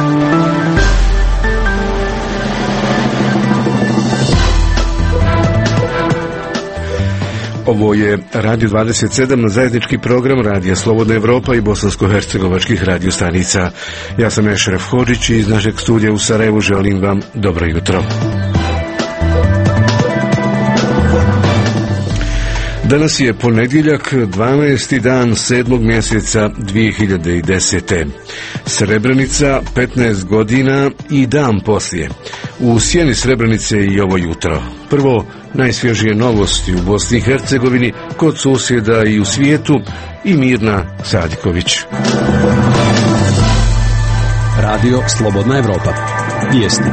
Ovo je Radio 27, zajednički program Radija Slobodna Evropa i bosansko-hercegovačkih radio stanica. Ja sam Ešref Hodžić i iz našeg studija u Sarajevu želim vam dobro jutro. Danas je ponedjeljak, 12. dan 7. mjeseca 2010. Srebrenica, 15 godina i dan poslije. U sjeni Srebrenice i ovo jutro. Prvo, najsvježije novosti u Bosni i Hercegovini, kod susjeda i u svijetu, i Mirna Sadiković. Radio Slobodna Evropa. Vijesti.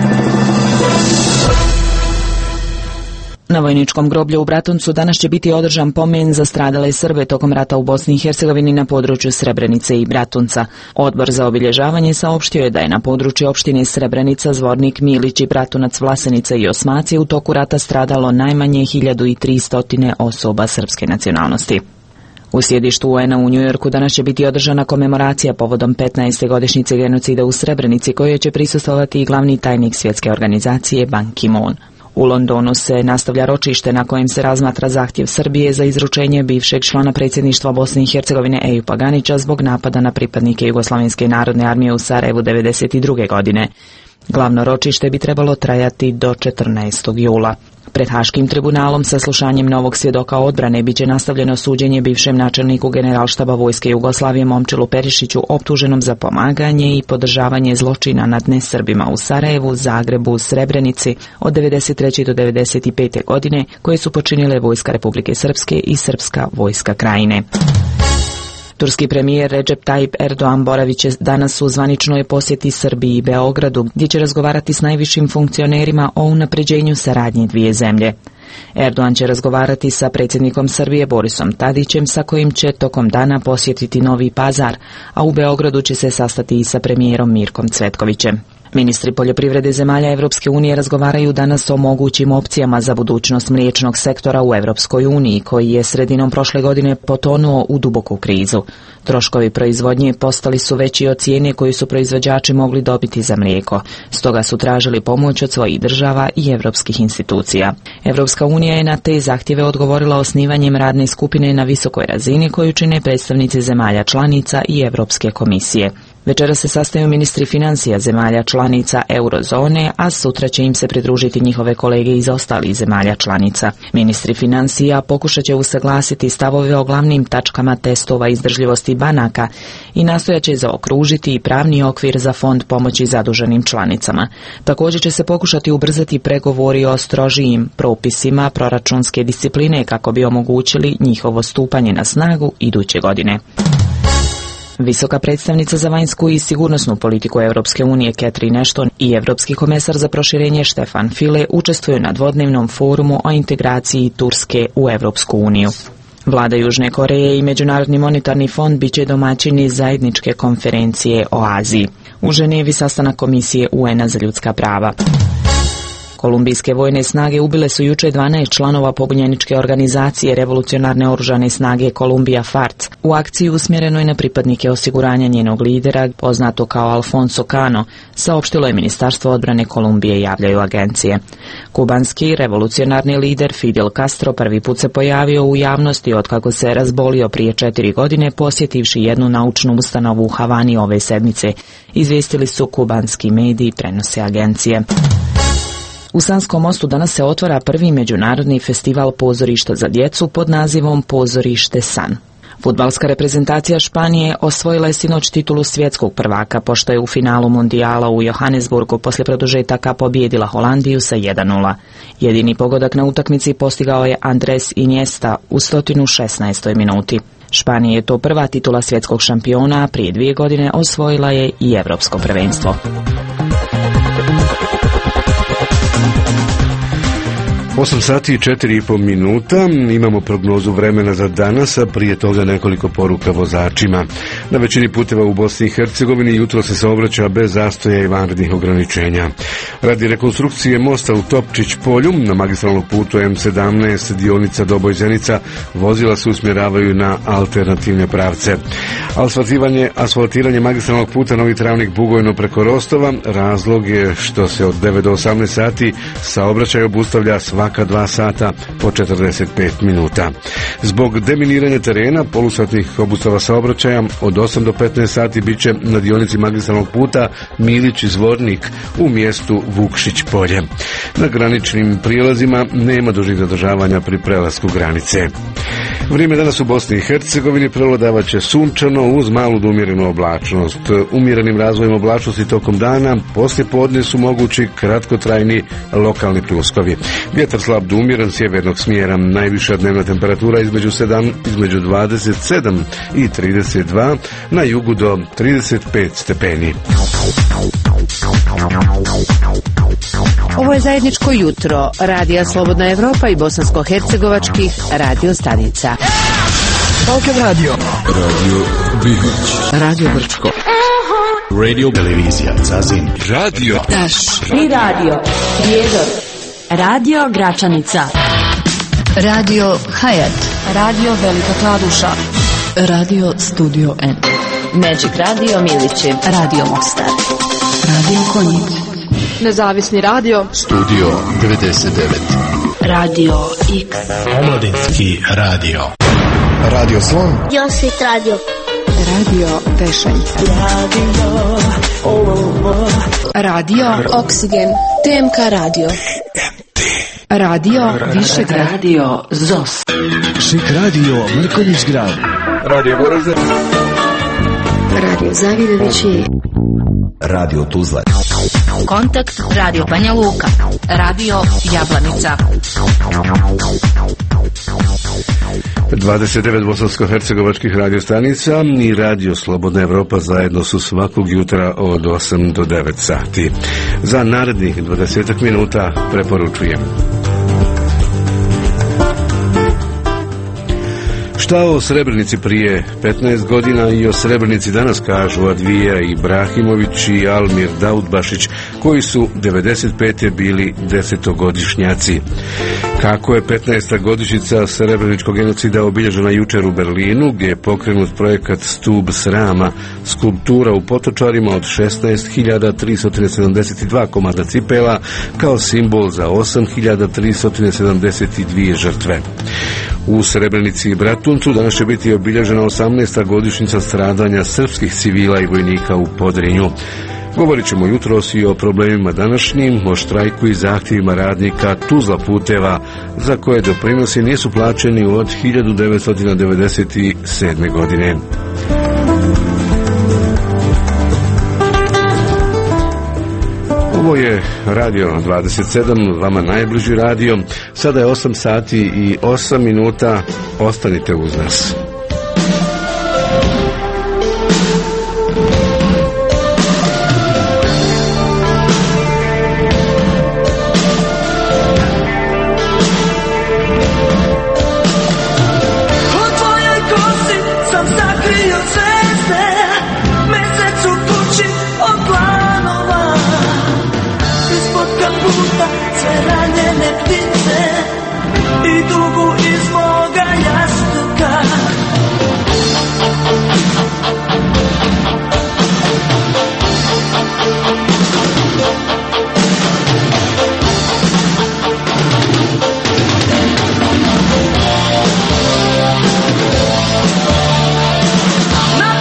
Na vojničkom groblju u Bratuncu danas će biti održan pomen za stradale Srbe tokom rata u Bosni i Hercegovini na području Srebrenice i Bratunca. Odbor za obilježavanje saopštio je da je na području opštine Srebrenica, Zvornik, Milić i Bratunac, Vlasenica i Osmaci u toku rata stradalo najmanje 1300 osoba srpske nacionalnosti. U sjedištu UN-a u Njujorku danas će biti održana komemoracija povodom 15. godišnjice genocida u Srebrenici, kojoj će prisustvovati i glavni tajnik svjetske organizacije Ban Ki-moon. U Londonu se nastavlja ročište na kojem se razmatra zahtjev Srbije za izručenje bivšeg člana predsjedništva Bosne i Hercegovine Ejupa Ganića zbog napada na pripadnike Jugoslavenske narodne armije u Sarajevu 1992. godine. Glavno ročište bi trebalo trajati do 14. jula. Pred Haškim tribunalom sa slušanjem novog svjedoka odbrane biće nastavljeno suđenje bivšem načelniku Generalštaba vojske Jugoslavije Momčilu Perišiću, optuženom za pomaganje i podržavanje zločina nad nesrbima u Sarajevu, Zagrebu, Srebrenici od 1993. do 1995. godine, koje su počinile Vojska Republike Srpske i Srpska vojska Krajine. Turski premijer Recep Tayyip Erdogan boravit će danas u zvaničnoj posjeti Srbiji i Beogradu, gdje će razgovarati s najvišim funkcionerima o unapređenju saradnje dvije zemlje. Erdogan će razgovarati sa predsjednikom Srbije Borisom Tadićem, sa kojim će tokom dana posjetiti Novi Pazar, a u Beogradu će se sastati i sa premijerom Mirkom Cvetkovićem. Ministri poljoprivrede zemalja Evropske unije razgovaraju danas o mogućim opcijama za budućnost mliječnog sektora u Evropskoj uniji, koji je sredinom prošle godine potonuo u duboku krizu. Troškovi proizvodnje postali su veći od cijene koju su proizvođači mogli dobiti za mlijeko. Stoga su tražili pomoć od svojih država i evropskih institucija. Evropska unija je na te zahtjeve odgovorila osnivanjem radne skupine na visokoj razini koju čine predstavnici zemalja članica i Evropske komisije. Večera se sastaju ministri financija zemalja članica eurozone, a sutra će im se pridružiti njihove kolege iz ostalih zemalja članica. Ministri financija pokušat će usaglasiti stavove o glavnim tačkama testova izdržljivosti banaka i nastojat će zaokružiti i pravni okvir za fond pomoći zaduženim članicama. Također će se pokušati ubrzati pregovori o strožijim propisima proračunske discipline kako bi omogućili njihovo stupanje na snagu iduće godine. Visoka predstavnica za vanjsku i sigurnosnu politiku Europske unije Catherine Ashton i Europski komesar za proširenje Stefan Füle učestvuju na dvodnevnom forumu o integraciji Turske u Europsku uniju. Vlada Južne Koreje i Međunarodni monetarni fond biće domaćini zajedničke konferencije o Aziji. U Ženevi sastanak Komisije UN-a za ljudska prava. Kolumbijske vojne snage ubile su jučer 12 članova pobunjeničke organizacije Revolucionarne oružane snage Kolumbija FARC u akciji usmjerenoj na pripadnike osiguranja njenog lidera, poznato kao Alfonso Cano, saopštilo je Ministarstvo odbrane Kolumbije, javljaju agencije. Kubanski revolucionarni lider Fidel Castro prvi put se pojavio u javnosti otkako se razbolio prije 4 godine posjetivši jednu naučnu ustanovu u Havani ove sedmice, izvijestili su kubanski mediji, prenose agencije. U Sanskom mostu danas se otvara prvi međunarodni festival pozorišta za djecu pod nazivom Pozorište San. Fudbalska reprezentacija Španije osvojila je sinoć titulu svjetskog prvaka, pošto je u finalu mundijala u Johannesburgu poslije produžetaka pobijedila Holandiju sa 1:0. Jedini pogodak na utakmici postigao je Andres Iniesta u 116. minuti. Španija je to prva titula svjetskog šampiona, a prije 2 godine osvojila je i Europsko prvenstvo. 8 sati i 4,5 minuta, imamo prognozu vremena za danas, a prije toga nekoliko poruka vozačima. Na većini puteva u Bosni i Hercegovini jutro se saobraća bez zastoja i vanrednih ograničenja. Radi rekonstrukcije mosta u Topčić polju na magistralnom putu M17 dionica Doboj-Zenica vozila se usmjeravaju na alternativne pravce. Asfaltiranje magistralnog puta Novi Travnik-Bugojno preko Rostova razlog je što se od 9 do 18 sati saobraćaj obustavlja svaka 2 sata po 45 minuta. Zbog deminiranja terena polusatnih obustava saobraćaja od 8 do 15 sati bit će na dionici magistralnog puta Milić-Zvornik u mjestu Vukšić polje. Na graničnim prijelazima nema dužih zadržavanja pri prelasku granice. Vrijeme danas u Bosni i Hercegovini prevladavat će sunčano uz malu do umjerenu oblačnost. Umjerenim razvojem oblačnosti tokom dana poslije podne su mogući kratkotrajni lokalni pljuskovi. Vjetar slab do umjeren sjevernog smjera. Najviša dnevna temperatura između 27 i 32, na jugu do 35 stepeni. Ovo je zajedničko jutro Radija Slobodna Evropa i bosansko-hercegovačkih radio stanica. Balkan Radio, Radio Bihać, Radio Brčko, Radio Televizija Zazin, Radio Taš i Radio Prijedor, Radio Gračanica, Radio Hayat, Radio Velika Kladuša, Radio Studio N, Magic Radio Milići, Radio Mostar, Radio Konjic, Nezavisni radio Studio 99, Radio X, Omladinski radio, Radio Slon, Josit radio, Radio Tešenca, Radio Oksigen, TMK radio, Radio Višegrad, Radio ZOS, Šik Radio Mrkonjić grad, Radio Goražde, Radio Zavidovići, Radio Tuzla, Kontakt Radio Banja Luka, Radio Jablanica, 29 bosansko-hercegovačkih radiostanica i Radio Slobodna Evropa zajedno su svakog jutra od 8 do 9 sati. Za narednih 20 minuta preporučujem. Šta o Srebrenici prije 15 godina i o Srebrenici danas kažu Advija Ibrahimović i Almir Daudbašić, koji su 95. bili 10-godišnjaci. Kako je 15. godišnjica Srebreničkog genocida obilježena jučer u Berlinu, gdje je pokrenut projekat Stub srama, skulptura u Potočarima od 16.372 komada cipela kao simbol za 8.372 žrtve. U Srebrenici i Bratuncu danas će biti obilježena 18. godišnjica stradanja srpskih civila i vojnika u Podrinju. Govorit ćemo jutros i o problemima današnjim, o štrajku i zahtjevima radnika Tuzla puteva, za koje doprinosi nisu plaćeni od 1997. godine. Ovo je Radio 27, vama najbliži radio. Sada je 8 sati i 8 minuta. Ostanite uz nas. Na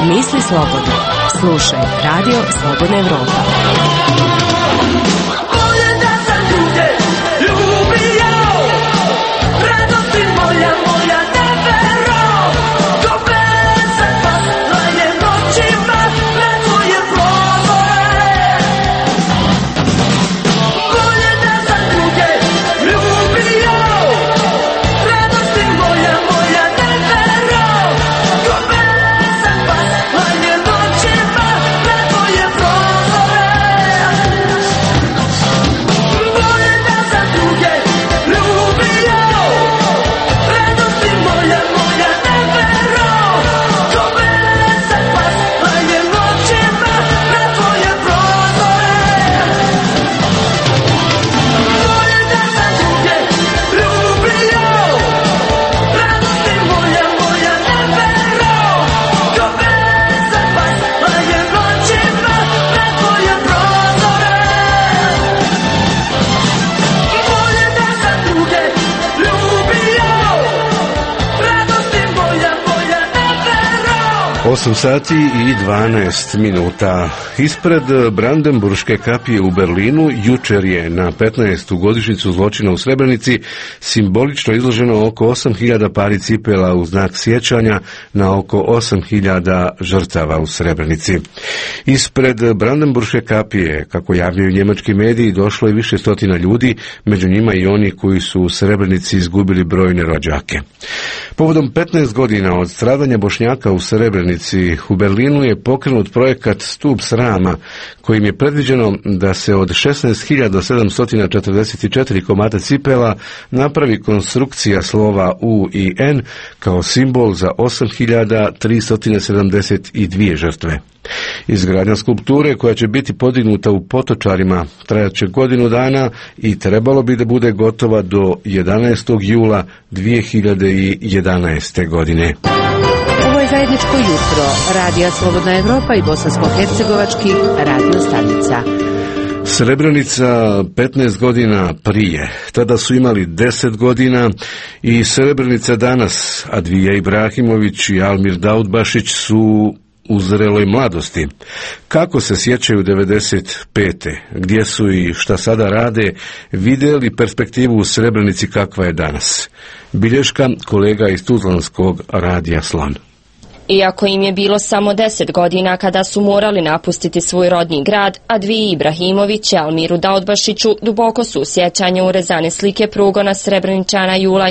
Misli slobodno. Slušaj Radio Slobodna Evropa. Osam sati i 12 minuta. Ispred Brandenburške kapije u Berlinu jučer je na 15. godišnjicu zločina u Srebrenici simbolično izloženo oko 8.000 pari cipela u znak sjećanja na oko 8.000 žrtava u Srebrenici. Ispred Brandenburške kapije, kako javljaju njemački mediji, došlo je više stotina ljudi, među njima i oni koji su u Srebrenici izgubili brojne rođake. Povodom 15 godina od stradanja Bošnjaka u Srebrenici, u Berlinu je pokrenut projekat Stup srama, kojim je predviđeno da se od 16.744 komada cipela napravi konstrukcija slova U i N kao simbol za 8.372 žrtve. Izgradnja skulpture, koja će biti podignuta u Potočarima, trajaće godinu dana i trebalo bi da bude gotova do 11. jula 2011. godine. Ovo je zajedničko jutro Radija Slobodna Evropa i bosansko-hercegovačkih radio stanica. Srebrenica 15 godina prije, tada su imali 10 godina i Srebrenica danas, Advija Ibrahimović i Almir Daudbašić su u zreloj mladosti. Kako se sjećaju 95. Gdje su i šta sada rade, vide li perspektivu u Srebrenici kakva je danas? Bilješka kolega iz Tuzlanskog radija Slon. Iako im je bilo samo 10 godina kada su morali napustiti svoj rodni grad, Adviji Ibrahimović i Almiru Daudbašiću duboko su u sjećanje urezane slike progona Srebreničana jula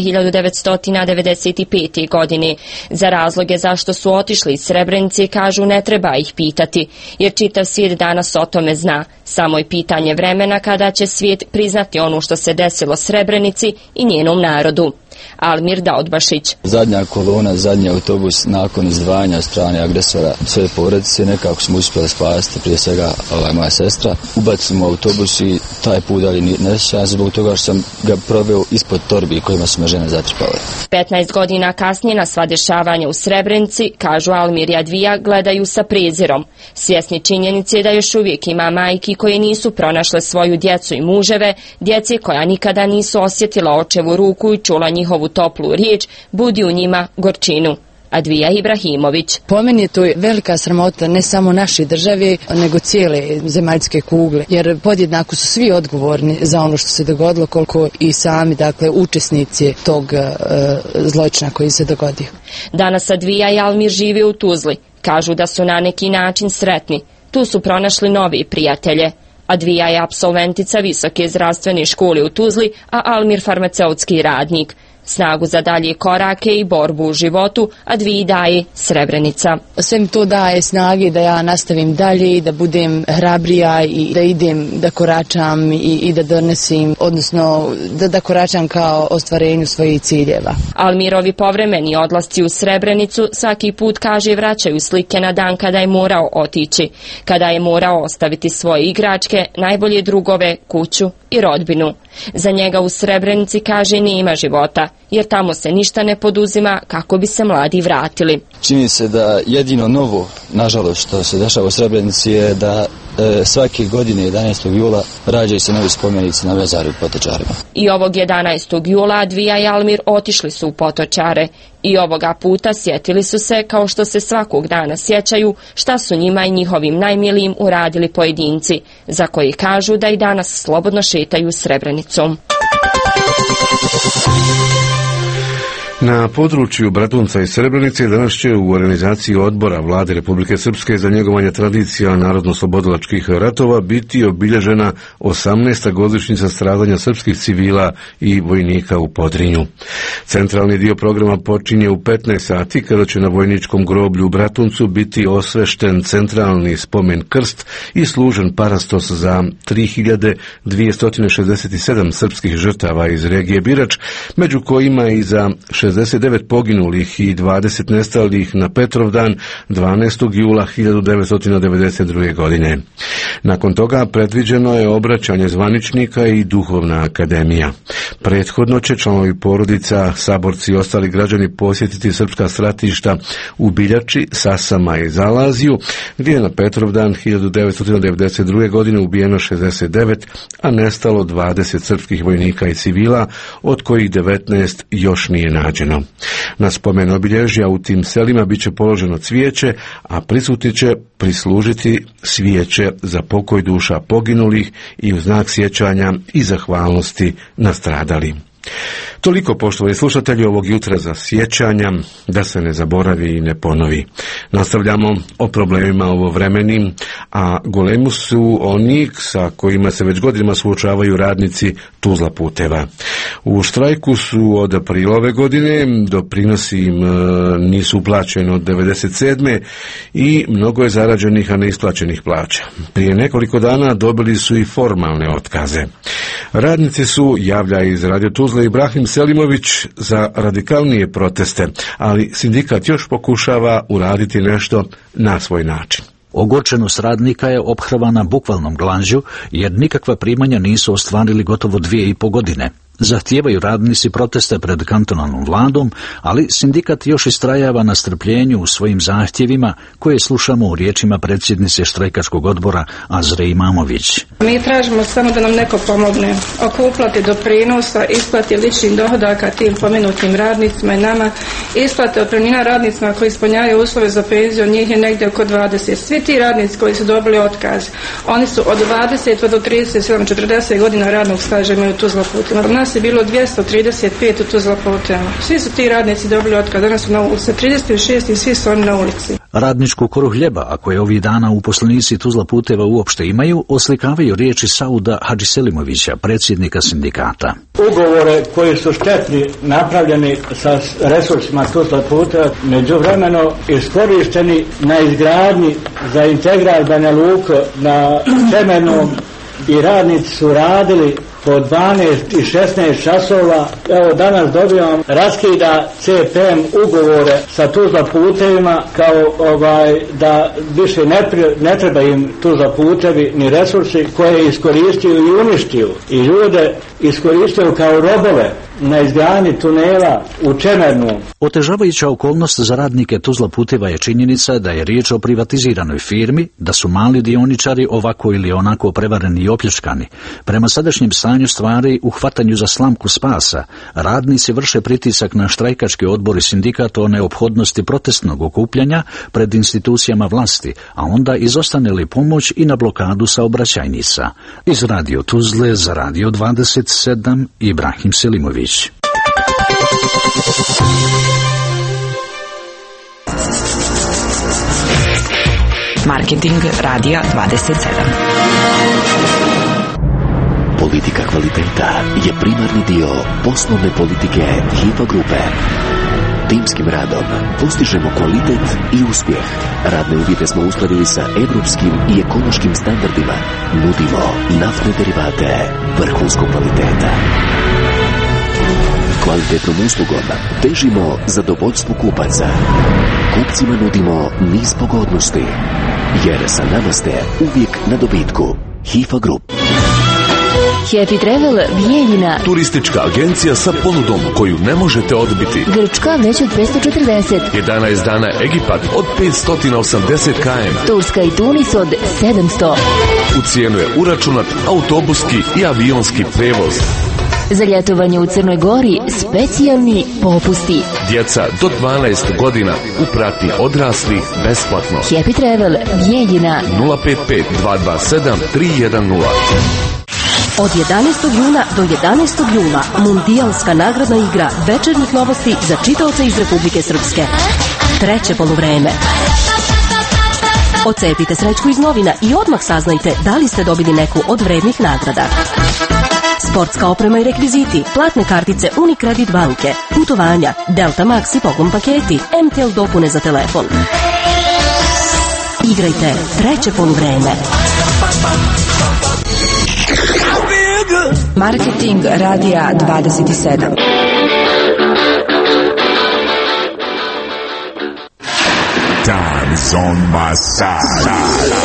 1995. godine. Za razloge zašto su otišli iz Srebrenice, kažu, ne treba ih pitati, jer čitav svijet danas o tome zna. Samo je pitanje vremena kada će svijet priznati ono što se desilo Srebrenici i njenom narodu. Almir Daudbašić. Zadnja kolona, zadnji autobus nakon izdvajanja od strane agresora sve porodice, nekako smo uspjeli spasiti, prije svega moja sestra. Ubacimo autobus i taj put dali nesjećan zbog toga što sam ga proveo ispod torbi kojima su me žene zatrpale. 15 godina kasnije na sva dešavanja u Srebrenici, kažu Almir i Advija, gledaju sa prezirom. Svjesni činjenice da još uvijek ima majki koje nisu pronašle svoju djecu i muževe, djece koja nikada nisu osjetila očevu ruku i čula njihovu toplu riječ, budi u njima gorčinu. Advija Ibrahimović. Po meni je to velika sramota ne samo naše države, nego cijele zemaljske kugle, jer podjednako su svi odgovorni za ono što se dogodilo, koliko i sami, dakle, učesnici tog zločina koji se dogodio. Danas Advija i Almir žive u Tuzli. Kažu da su na neki način sretni. Tu su pronašli novi prijatelje. Advija je apsolventica Visoke zdravstvene škole u Tuzli, a Almir farmaceutski radnik. Snagu za dalje korake i borbu u životu Adviji daje Srebrenica. Sve mi to daje snage da ja nastavim dalje i da budem hrabrija i da idem, da koračam i da donesim, odnosno da koračam kao ostvarenju svojih ciljeva. Almirovi povremeni odlasci u Srebrenicu svaki put, kaže, vraćaju slike na dan kada je morao otići, kada je morao ostaviti svoje igračke, najbolje drugove, kuću i rodbinu. Za njega u Srebrenici, kaže, nema života, jer tamo se ništa ne poduzima kako bi se mladi vratili. Čini se da jedino novo, nažalost, što se dešava u Srebrenici je da svake godine 11. jula rađaju se novi spomenici na Vezaru i Potočarima. I ovog 11. jula Advija i Almir otišli su u Potočare. I ovoga puta sjetili su se, kao što se svakog dana sjećaju, šta su njima i njihovim najmilijim uradili pojedinci, za koji kažu da i danas slobodno šetaju Srebrenicom. Na području Bratunca i Srebrenice danas će u organizaciji odbora Vlade Republike Srpske za njegovanje tradicija narodno-slobodilačkih ratova biti obilježena 18. godišnjica stradanja srpskih civila i vojnika u Podrinju. Centralni dio programa počinje u 15 sati kada će na vojničkom groblju u Bratuncu biti osvešten centralni spomen krst i služen parastos za 3267 srpskih žrtava iz regije Birač, među kojima i za 69 poginulih i 20 nestalih na Petrovdan 12. jula 1992. godine. Nakon toga predviđeno je obraćanje zvaničnika i duhovna akademija. Prethodno će članovi porodica, saborci i ostali građani posjetiti srpska stratišta u Biljači, Sasama i Zalaziju, gdje je na Petrovdan 1992. godine ubijeno 69, a nestalo 20 srpskih vojnika i civila, od kojih 19 još nije nađeno. Na spomen obilježja u tim selima bit će položeno cvijeće, a prisutni će prislužiti svijeće za pokoj duša poginulih i u znak sjećanja i zahvalnosti nastradali. Toliko, poštovani slušatelji, ovog jutra za sjećanja, da se ne zaboravi i ne ponovi. Nastavljamo o problemima ovovremeni, a golemu su oni sa kojima se već godinama suočavaju radnici Tuzla puteva. U štrajku su od aprila ove godine, doprinosi im nisu uplaćeni od 97. i mnogo je zarađenih, a neisplaćenih plaća. Prije nekoliko dana dobili su i formalne otkaze. Radnici su, javlja iz Radio Tuzle Ibrahim Selimović, za radikalnije proteste, ali sindikat još pokušava uraditi nešto na svoj način. Ogorčenost radnika je ophrvana bukvalnom glanđu, jer nikakva primanja nisu ostvarili gotovo 2,5 godine. Zahtijevaju radnici proteste pred kantonalnom vladom, ali sindikat još istrajava na strpljenju u svojim zahtjevima, koje slušamo u riječima predsjednice štrajkačkog odbora Azre Imamović. Mi tražimo samo da nam neko pomogne oko uplate doprinosa, isplate ličnih dohodaka tim pomenutim radnicima i nama, isplate otpremnina radnicima koji ispunjavaju uslove za penziju, njih je negdje oko 20. Svi ti radnici koji su dobili otkaz, oni su od 20 do 37-40 godina radnog staža imaju Tuzla puteva. Nas je bilo 235 u Tuzla puteva. Svi su ti radnici dobili otkaz, danas su na ulici 36 i svi su oni na ulici. Radničku koru hljeba, a koje ovih dana uposlenici Tuzla puteva uopšte imaju, oslikavaju riječi Sauda Hadžiselimovića, predsjednika sindikata. Ugovore koji su štetni napravljeni sa resursima Tuzla puteva, međuvremeno iskorišteni na izgradnji za integral Banja Luka na Čemernom, i radnici su radili po 12 i 16 časova. Evo danas dobivam raskida CPM ugovore sa Tuzla putevima kao da više ne treba im Tuzla putevi ni resursi koje iskoristio i uništio i ljude iskoristio kao robove na izgradnji tunela u Čemernu. Otežavajuća okolnost za radnike Tuzla puteva je činjenica da je riječ o privatiziranoj firmi, da su mali dioničari ovako ili onako prevareni i opljačkani. Prema sadašnjem stanju stvari, u hvatanju za slamku spasa, radnici vrše pritisak na štrajkački odbor i sindikat o neophodnosti protestnog okupljanja pred institucijama vlasti, a onda izostane li pomoć i na blokadu saobraćajnica. Iz Radio Tuzle za Radio 27 Ibrahim Selimović. Marketing Radija 27. Politika kvaliteta je primarni dio poslovne politike HIFA grupe. Timskim radom postižemo kvalitet i uspjeh. Radne uvjete smo uskladili sa evropskim i ekološkim standardima. Nudimo naftne derivate vrhunskog kvaliteta. Kvalitetnom uslugom težimo zadovoljstvu kupaca. Kupcima nudimo niz pogodnosti, jer sa nama ste uvijek na dobitku. HIFA Group. Happy Travel Bijeljina. Turistička agencija sa ponudom koju ne možete odbiti. Grčka već od 540. 11 dana Egipat od 580 km. Turska i Tunis od 700. U cijenu je uračunat autobuski i avionski prevoz. Za ljetovanje u Crnoj Gori specijalni popusti. Djeca do 12 godina u pratnji odraslih besplatno. Happy Travel Bijeljina. 055 227 310. Od 11. juna do 11. jula mundijalska nagradna igra večernjih novosti za čitaoce iz Republike Srpske. Treće poluvreme. Ocepite srećku iz novina i odmah saznajte da li ste dobili neku od vrednih nagrada. Sportska oprema i rekviziti, platne kartice Unicredit banke, putovanja, Delta Max i poklon paketi, MTL dopune za telefon. Igrajte treće poluvreme. Marketing Radija 27. Time is on my side.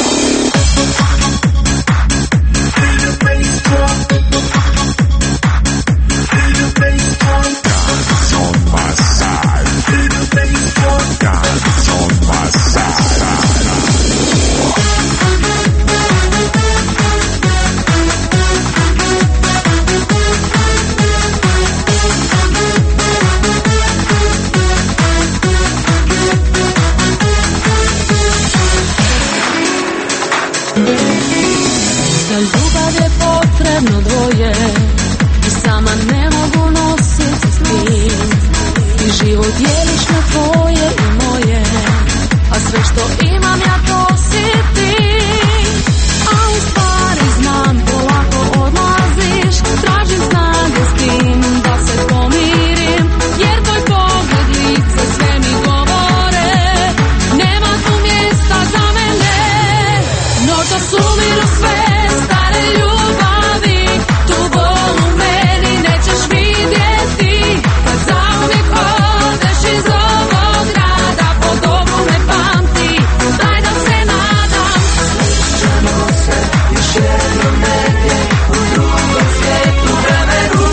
Dvoje i sama ne mogu nositi s tim. Ti život dijeliš na tvoje i moje, a sve što imam ja to si ti. A u stvari znam polako odlaziš, tražim snage s tim da se pomirim, jer tvoj pogled lice sve mi govore, nema tu mjesta za mene. Noćas umiru sve stare ljubavi, tu bol u meni nećeš vidjeti, kad zauvijek odeš iz ovog grada, po dobru me pamti, daj da se nadam. Slišćemo se još jednom negdje, u drugom svijetu vremenu.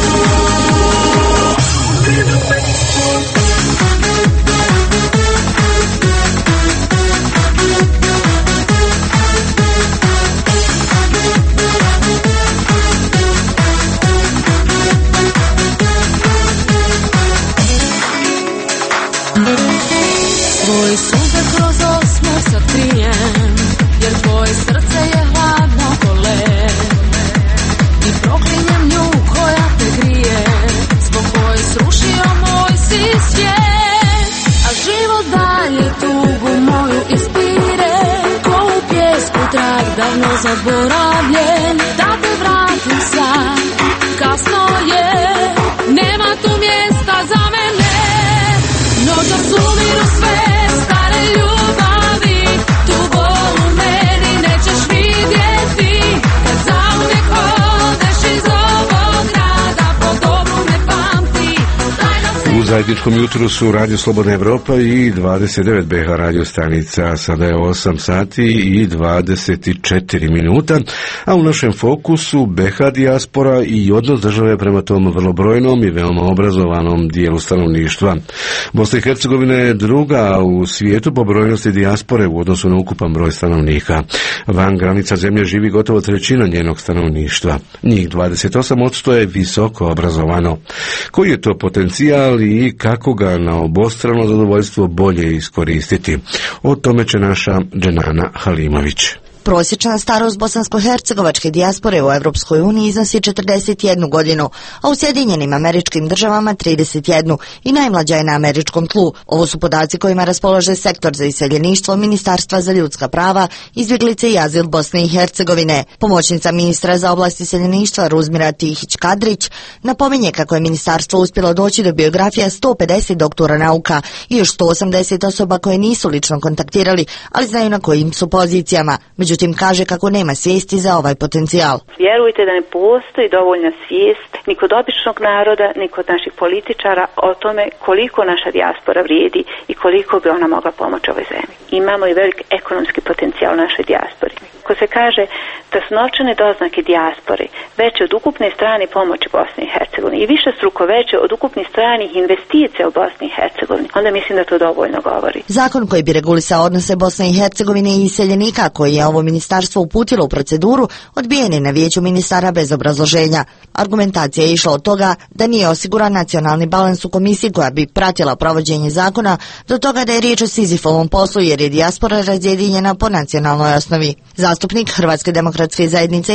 Tvoje suze kroz osmeh sad krijem, jer tvoje srce je hladno ko led. I proklinjem nju koja te grije, zbog koje srušio moj si svijet. A život dalje tugu moju ispire, ko u pjesku trag davno zaboravljen. Da te vratim sad, kasno je, nema tu mjesta za mene. Noćas umiru sve stare ljubavi, tu bol u meni nećeš vidjeti, kad zauvijek odeš iz ovog grada, po dobru me pamti. U zajedničkom jutru su Radio Slobodna Evropa i 29 BH radio stanica. Sada je 8 sati i 24 minuta, a u našem fokusu BH dijaspora i odnos države prema tom vrlo brojnom i veoma obrazovanom dijelu stanovništva. Bosna i Hercegovina je druga u svijetu po brojnosti dijaspore u odnosu na ukupan broj stanovnika. Van granica zemlje živi gotovo trećina njenog stanovništva. Njih 28% je visoko obrazovano. Koji je to potencijal i kako ga na obostrano zadovoljstvo bolje iskoristiti? O tome će naša Dženana Halimović. Prosječna starost bosansko-hercegovačke dijaspore u Evropskoj uniji iznosi 41 godinu, a u Sjedinjenim Američkim Državama 31 i najmlađa je na američkom tlu. Ovo su podaci kojima raspolaže Sektor za iseljeništvo Ministarstva za ljudska prava, izbjeglice i azil Bosne i Hercegovine. Pomoćnica ministra za oblast iseljeništva Ruzmira Tihić-Kadrić napominje kako je ministarstvo uspjelo doći do biografija 150 doktora nauka i još 180 osoba koje nisu lično kontaktirali, ali znaju na kojim su pozicijama. Međutim, kaže kako nema svijesti za ovaj potencijal. Vjerujte da ne postoji dovoljna svijest ni kod običnog naroda, ni kod naših političara o tome koliko naša dijaspora vrijedi i koliko bi ona mogla pomoći ovoj zemlji. Imamo i velik ekonomski potencijal naše dijaspore. Ako se kaže da su novčane doznake dijaspore veće od ukupne strane pomoći Bosni i Hercegovini i više struko veće od ukupnih stranih investicija u Bosni i Hercegovini, onda mislim da to dovoljno govori. Zakon koji bi regulisao odnose Bosne i Hercegovine i iseljenika, koji je ovo ministarstvo uputilo u proceduru, odbijen je na vijeću ministara bez obrazloženja. Argumentacija je išla od toga da nije osiguran nacionalni balans u komisiji koja bi pratila provođenje zakona, do toga da je riječ o Sizifovom poslu jer je dijaspora razjedinjena po nacionalnoj osnovi. Zastupnik Hrvatske demokratske zajednice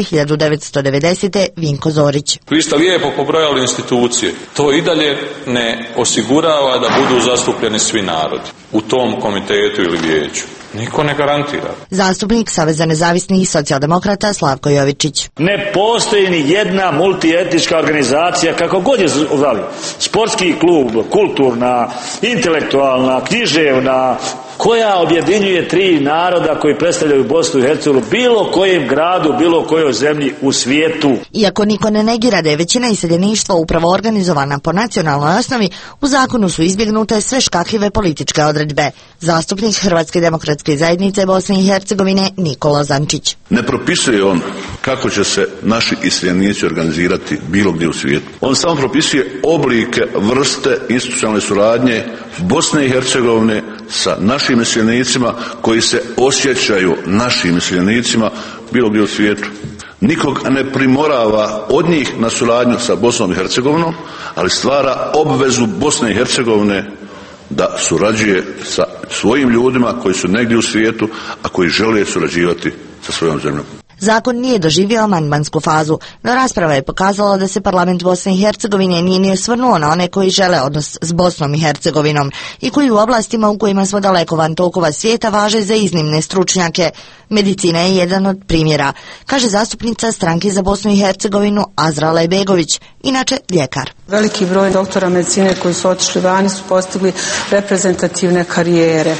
1990. Vinko Zorić. Vi ste lijepo pobrojali institucije. To i dalje ne osigurava da budu zastupljeni svi narodi u tom komitetu ili vijeću. Niko ne garantira. Zastupnik Saveza nezavisnih i socijaldemokrata Slavko Jovičić. Ne postoji ni jedna multietnička organizacija, kako god je zvali, sportski klub, kulturna, intelektualna, književna, koja objedinjuje tri naroda koji predstavljaju Bosnu i Hercegovinu bilo kojem gradu, bilo kojoj zemlji u svijetu. Iako niko ne negira da je većina iseljeništva upravo organizovana po nacionalnoj osnovi, u zakonu su izbjegnute sve škakljive političke odredbe. Zastupnik Hrvatske demokratske zajednice Bosne i Hercegovine Nikola Zančić. Ne propisuje on kako će se naši iseljenici organizirati bilo gdje u svijetu. On samo propisuje oblike, vrste institucionalne suradnje Bosne i Hercegovine sa našim iseljenicima koji se osjećaju našim iseljenicima bilo gdje u svijetu. Nikog ne primorava od njih na suradnju sa Bosnom i Hercegovinom, ali stvara obvezu Bosne i Hercegovine da surađuje sa svojim ljudima koji su negdje u svijetu, a koji žele surađivati sa svojom zemljom. Zakon nije doživio amandmansku fazu, no rasprava je pokazala da se parlament Bosne i Hercegovine nije ni osvrnuo na one koji žele odnos s Bosnom i Hercegovinom i koji u oblastima u kojima smo daleko van tokova svijeta važe za iznimne stručnjake. Medicina je jedan od primjera, kaže zastupnica Stranke za Bosnu i Hercegovinu Azra Lejbegović, inače ljekar. Veliki broj doktora medicine koji su otišli vani su postigli reprezentativne karijere.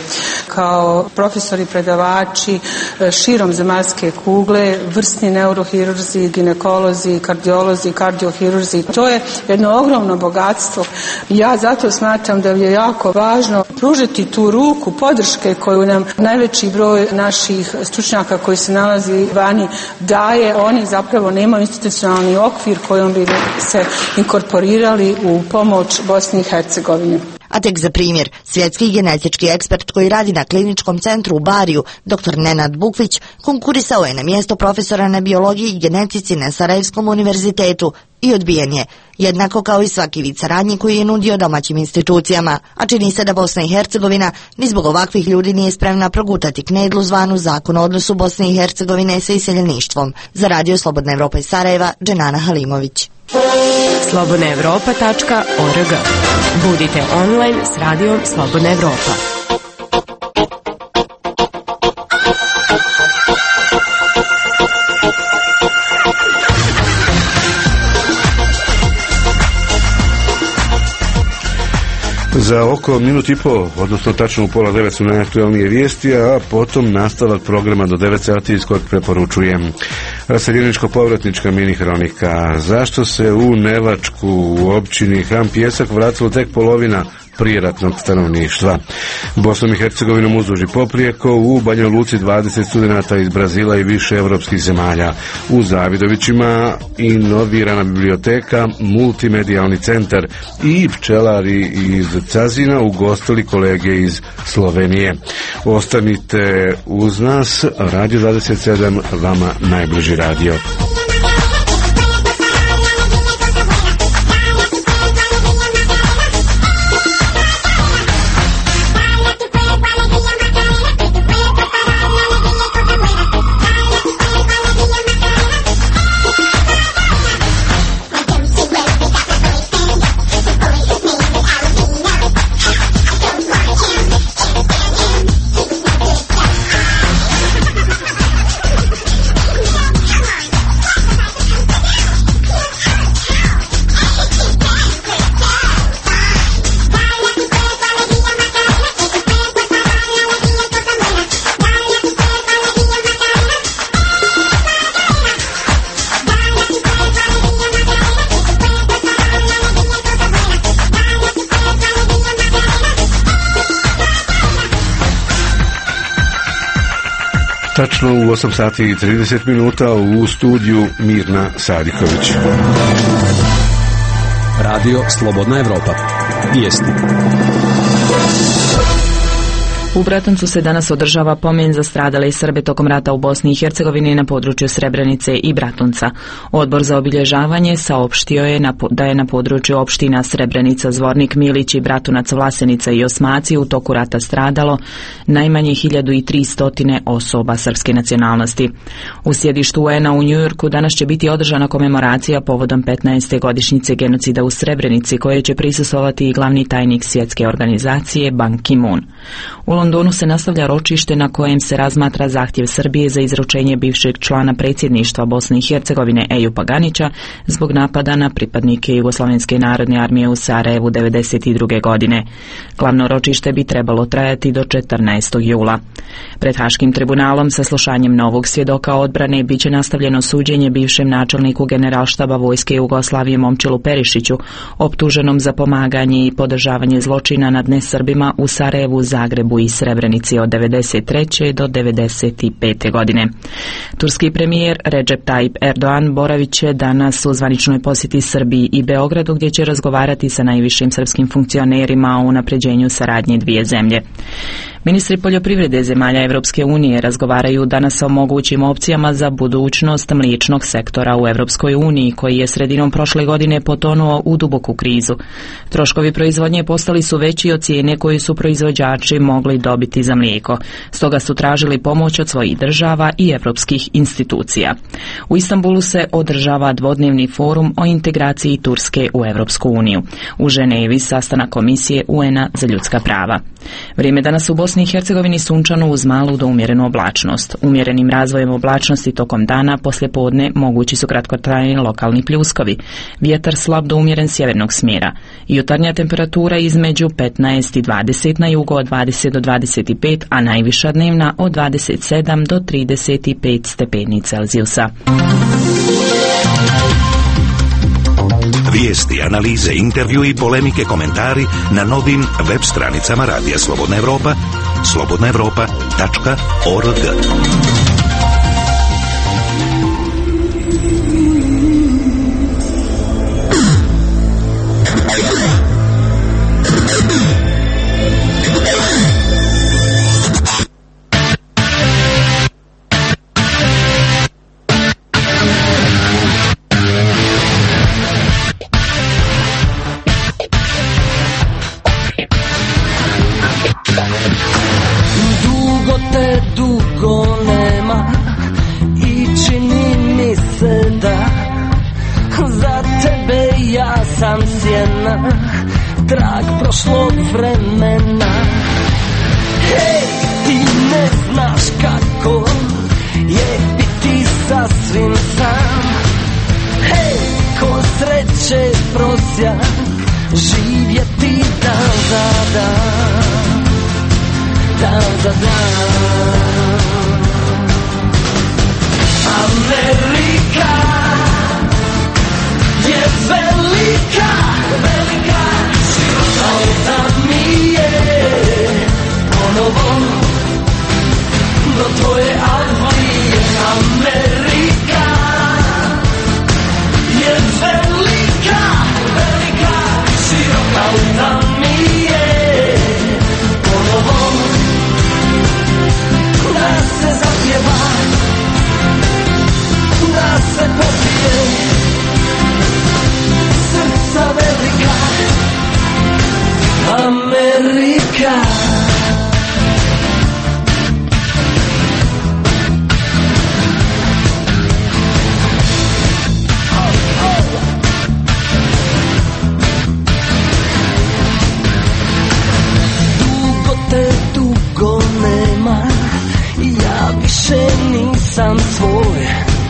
Kao profesori, predavači širom zemaljske kugle, vrsni neurohirurzi, ginekolozi, kardiolozi, kardiohirurzi. To je jedno ogromno bogatstvo. Ja zato smatram da je jako važno pružiti tu ruku podrške koju nam najveći broj naših stručnjaka koji se nalazi vani daje. Oni zapravo nemaju institucionalni okvir kojom bi se inkorporirali u pomoć Bosni i Hercegovini. A tek za primjer, svjetski genetički ekspert koji radi na kliničkom centru u Bariju, dr. Nenad Bukvić, konkurisao je na mjesto profesora na biologiji i genetici na Sarajevskom univerzitetu i odbijen je, jednako kao i svaki vid saradnje koji je nudio domaćim institucijama, a čini se da Bosna i Hercegovina ni zbog ovakvih ljudi nije spremna progutati knedlu zvanu Zakon o odnosu Bosne i Hercegovine sa iseljeništvom. Za Radio Slobodna Evropa iz Sarajeva, Dženana Halimović. slobodnaevropa.org. Budite online s radijom Slobodna Evropa. Za oko minut i pol, odnosno tačno u 8:30 su najaktualnije vijesti, a potom nastavak programa do 9 sati iz kojeg preporučujem. Raseljeničko-povratnička mini hronika. Zašto se u Nevačku u općini Hram Pjesak vratilo tek polovina prijeratnog stanovništva? Bosnom i Hercegovinom uzduž i poprijeko, u Banja Luci 20 studenata iz Brazila i više evropskih zemalja. U Zavidovićima inovirana biblioteka, multimedijalni centar i pčelari iz Cazina ugostili kolege iz Slovenije. Ostanite uz nas, Radio 27, vama najbliži radio. Tačno u 8 sati i 30 minuta u studiju Mirna Sadiković. Radio Slobodna Evropa. Vijesti. U Bratuncu se danas održava pomen za stradale Srbe tokom rata u Bosni i Hercegovini na području Srebrenice i Bratunca. Odbor za obilježavanje saopštio je da je na području opština Srebrenica, Zvornik, Milić i Bratunac, Vlasenica i Osmaci u toku rata stradalo najmanje 1300 osoba srpske nacionalnosti. U sjedištu UN-a u Njujorku danas će biti održana komemoracija povodom 15. godišnjice genocida u Srebrenici, koje će prisustvovati i glavni tajnik svjetske organizacije Ban Ki-moon. U Londonu se nastavlja ročište na kojem se razmatra zahtjev Srbije za izručenje bivšeg člana predsjedništva Bosne i Hercegovine Ejupa Ganića zbog napada na pripadnike Jugoslovenske narodne armije u Sarajevu 1992. godine. Glavno ročište bi trebalo trajati do 14. jula. Pred Haškim tribunalom saslušanjem novog svjedoka odbrane biće nastavljeno suđenje bivšem načelniku Generalštaba Vojske Jugoslavije Momčilu Perišiću, optuženom za pomaganje i podržavanje zločina nad nesrbima u Sarajevu, Zagrebu i Srebrenici od 1993. do 1995. godine. Turski premijer Recep Tayyip Erdogan boravit će danas u zvaničnoj posjeti Srbiji i Beogradu, gdje će razgovarati sa najvišim srpskim funkcionerima o unapređenju saradnje dvije zemlje. Ministri poljoprivrede zemalja Evropske unije razgovaraju danas o mogućim opcijama za budućnost mliječnog sektora u Evropskoj uniji, koji je sredinom prošle godine potonuo u duboku krizu. Troškovi proizvodnje postali su veći od cijene koju su proizvođači mogli dobiti za mlijeko. Stoga su tražili pomoć od svojih država i evropskih institucija. U Istanbulu se održava dvodnevni forum o integraciji Turske u Evropsku uniju. U Ženevi sastanak Komisije UN-a za ljudska prava. Vrijeme danas u Bosni i Hercegovini sunčano uz malu do umjerenu oblačnost. Umjerenim razvojem oblačnosti tokom dana poslijepodne mogući su kratkotrajni lokalni pljuskovi. Vjetar slab do umjeren sjevernog smjera. Jutarnja temperatura između 15 i 20, na jugu od 20 do 25, a najviša dnevna od 27 do 35 stepeni Celzijusa. Vijesti, analize, intervju i polemike, komentari na novim web stranicama Radija Slobodna Evropa, slobodnaevropa.org. Dugo nema i čini mi se da za tebe ja sam sjena, trag prošlog vremena. Hej, ti ne znaš kako je biti sasvim sam. Hej, ko sreće prosjak, živjeti dan za dan, dan za dan. Amerika je velika, velika, kao da mi je ponovo do tvoje Alfije. Amerika je velika, velika, kao da mi je ponovo da se zapjeva, da se popije, srca velika, Amerika. Dugo te dugo nema, ja više nisam svoj.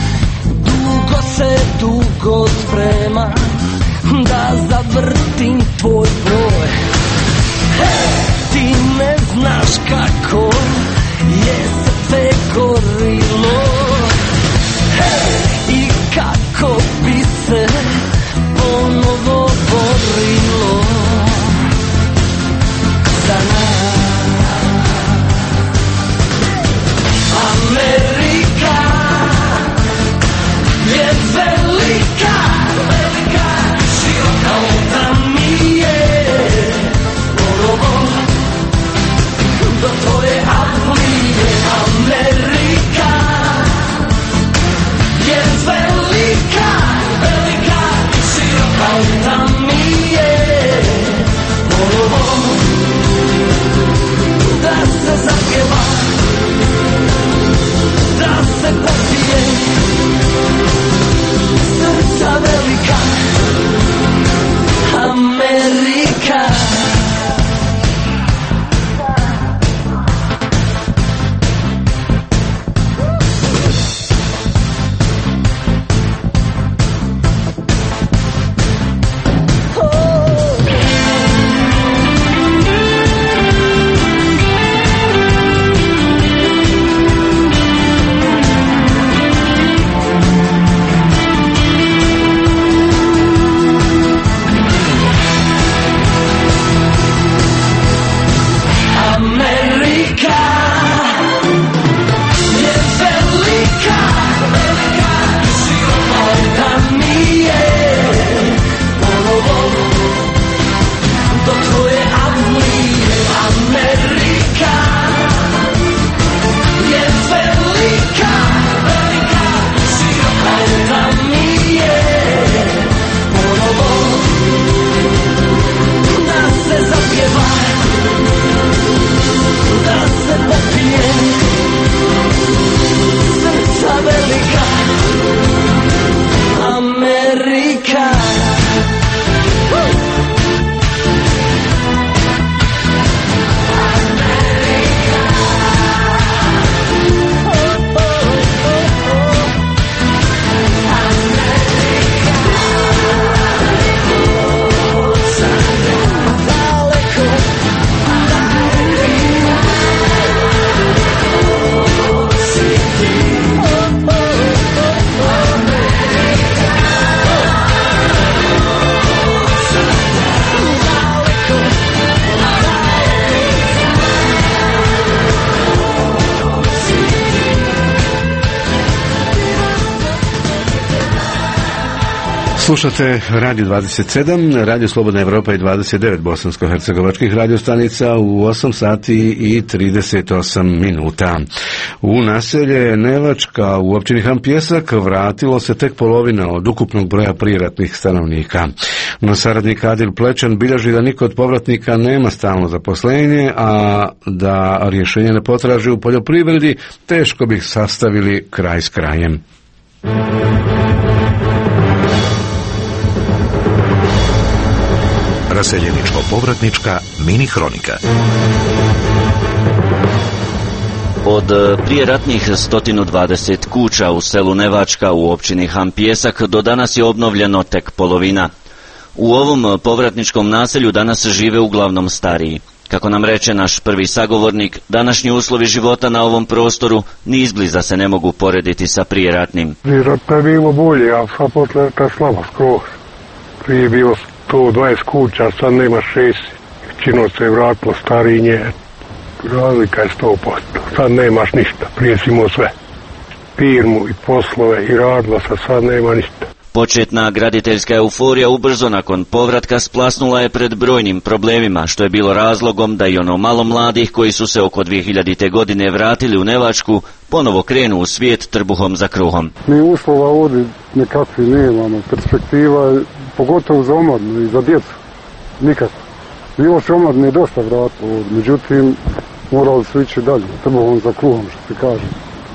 Dugo sprema da zavrtim tvoj broj. Hej, ti ne znaš kako je srce gorilo. Hej, i kako bi se ponovo borilo za nas. Amerika Slušate Radio 27, Radio Slobodna Evropa i 29 bosansko-hercegovačkih radiostanica u 8 sati i 38 minuta. U naselje Nevačka u općini Hampjesak vratilo se tek polovina od ukupnog broja prijeratnih stanovnika. No saradnik Adil Plečan bilježi da niko od povratnika nema stalno zaposlenje, a da rješenje ne potraži u poljoprivredi, teško bi sastavili kraj s krajem. Raseljeničko-povratnička mini hronika. Od prijeratnih 120 kuća u selu Nevačka u općini Hampjesak do danas je obnovljeno tek polovina. U ovom povratničkom naselju danas žive uglavnom stariji. Kako nam reče naš prvi sagovornik, današnji uslovi života na ovom prostoru ni izbliza se ne mogu porediti sa prijeratnim. Prijeratno je bilo bolje, a sad posle ta slaba skroz. Prije je bilo 120 kuća, sad nema 6. Većino se je vratilo starinje, razlika je 100%. Sad nemaš ništa, prije si imao sve. Firmu i poslove i radilo se, sad nema ništa. Početna graditeljska euforija ubrzo nakon povratka splasnula je pred brojnim problemima, što je bilo razlogom da i ono malo mladih koji su se oko 2000. godine vratili u Nevačku ponovo krenu u svijet trbuhom za kruhom. Mi uslova ovdje nekakvi nemamo, perspektiva pogotovo za omladnu i za djecu, nikako. Bilo se omladne dosta vratilo ovdje, međutim morali su ići dalje, trbuhom za kruhom, što se kaže.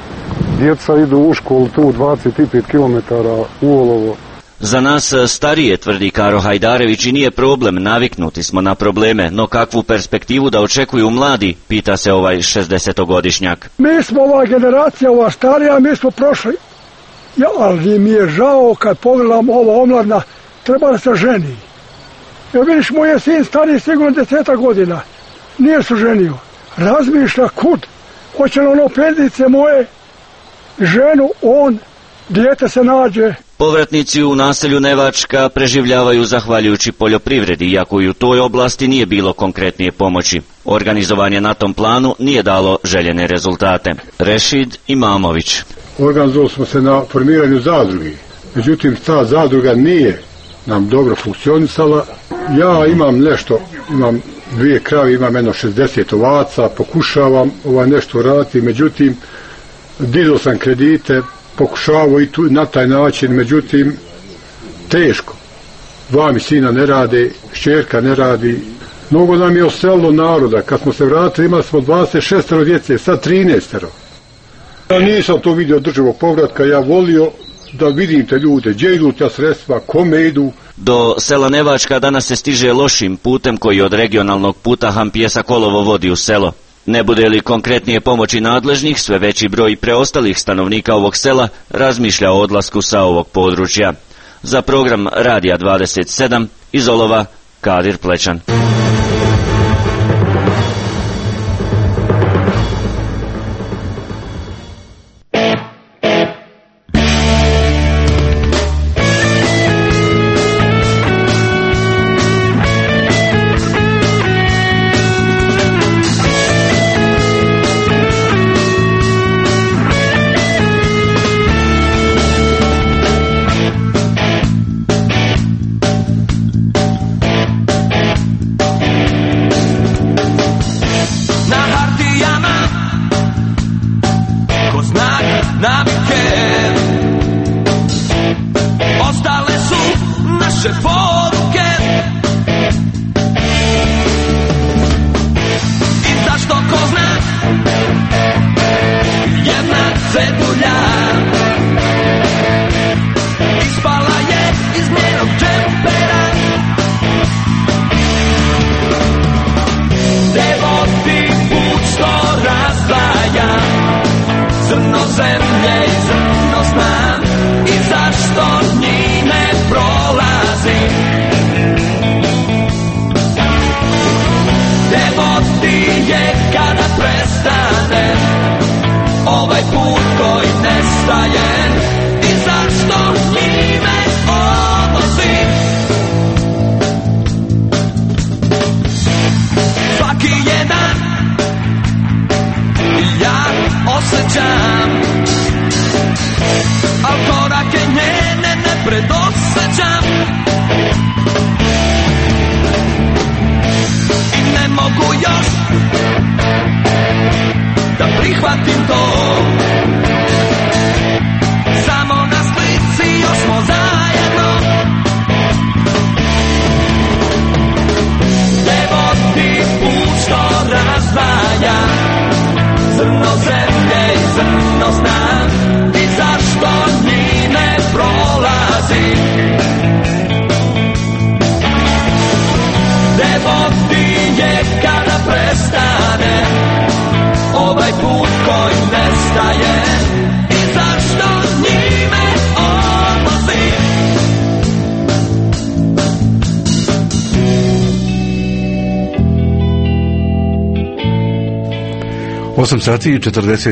Djeca idu u školu tu 25 km u Olovo. Za nas starije, tvrdi Karo Hajdarević, i nije problem, naviknuti smo na probleme, no kakvu perspektivu da očekuju mladi, pita se ovaj 60-godišnjak. Mi smo ova generacija, ova starija, mi smo prošli. Ja, ali mi je žao kad pogledam ova omladna, treba da se ženi. Ja vidiš, moj je sin stariji sigurno 10 godina, nije se ženio. Razmišlja kud, hoće li ono pendice moje, ženu, on, dijete se nađe. Povratnici u naselju Nevačka preživljavaju zahvaljujući poljoprivredi, iako i u toj oblasti nije bilo konkretnije pomoći. Organizovanje na tom planu nije dalo željene rezultate. Rešid Imamović. Organizovali smo se na formiranju zadruge, međutim ta zadruga nije nam dobro funkcionisala. Ja imam nešto, imam 2 krave, imam jedno 60 ovaca, pokušavam nešto raditi, međutim dizao sam kredite, pokušavao i tu na taj način, međutim teško. 2 mi sina ne rade, šćerka ne radi. Mnogo nam je oselilo naroda. Kad smo se vratili imali smo 26 djece, sad 13. Ja nisam to vidio održivog povratka, ja volio da vidim te ljude, gdje idu ta sredstva, kome idu. Do sela Nevačka danas se stiže lošim putem koji od regionalnog puta Hampjesak-Olovo vodi u selo. Ne bude li konkretnije pomoći nadležnih, sve veći broj preostalih stanovnika ovog sela razmišlja o odlasku sa ovog područja. Za program Radija 27 iz Olova, Kadir Plečan. Al korake njene ne predosećam. 8 sati i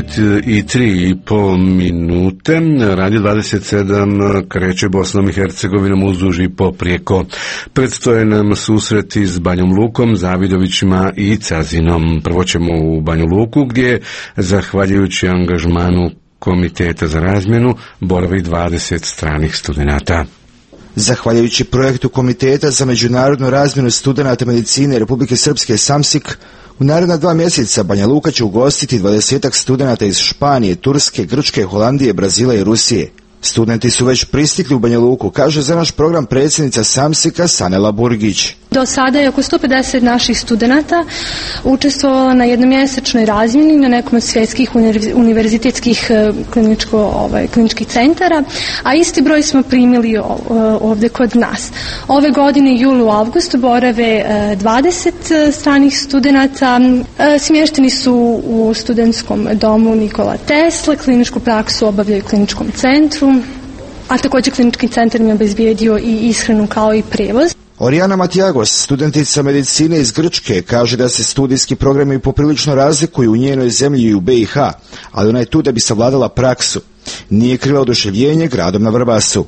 43,5 minute. Radio 27 kreće Bosnom i Hercegovinom uzduž i poprijeko. Predstoje nam susreti s Banjom Lukom, Zavidovićima i Cazinom. Prvo ćemo u Banju Luku gdje, zahvaljujući angažmanu Komiteta za razmjenu, boravi 20 stranih studenata. Zahvaljujući projektu Komiteta za međunarodnu razmjenu studenata medicine Republike Srpske SAMSIK, u naredna 2 mjeseca Banja Luka će ugostiti 20 studenata iz Španije, Turske, Grčke, Holandije, Brazila i Rusije. Studenti su već pristigli u Banja Luku, kaže za naš program predsjednica SAMSIK-a Sanela Burgić. Do sada je oko 150 naših studenata učestvovalo na jednomjesečnoj razmjeni na nekom od svjetskih univerzitetskih kliničkih centara, a isti broj smo primili ovdje kod nas. Ove godine, julu, avgustu, borave 20 stranih studenata. Smješteni su u studentskom domu Nikola Tesla, kliničku praksu obavljaju u kliničkom centru, a također klinički centar im je obezbijedio i ishranu kao i prijevoz. Orijana Matijagos, studentica medicine iz Grčke, kaže da se studijski programi poprilično razlikuju u njenoj zemlji i u BiH, ali ona je tu da bi savladala praksu. Nije kriva oduševljenje gradom na Vrbasu.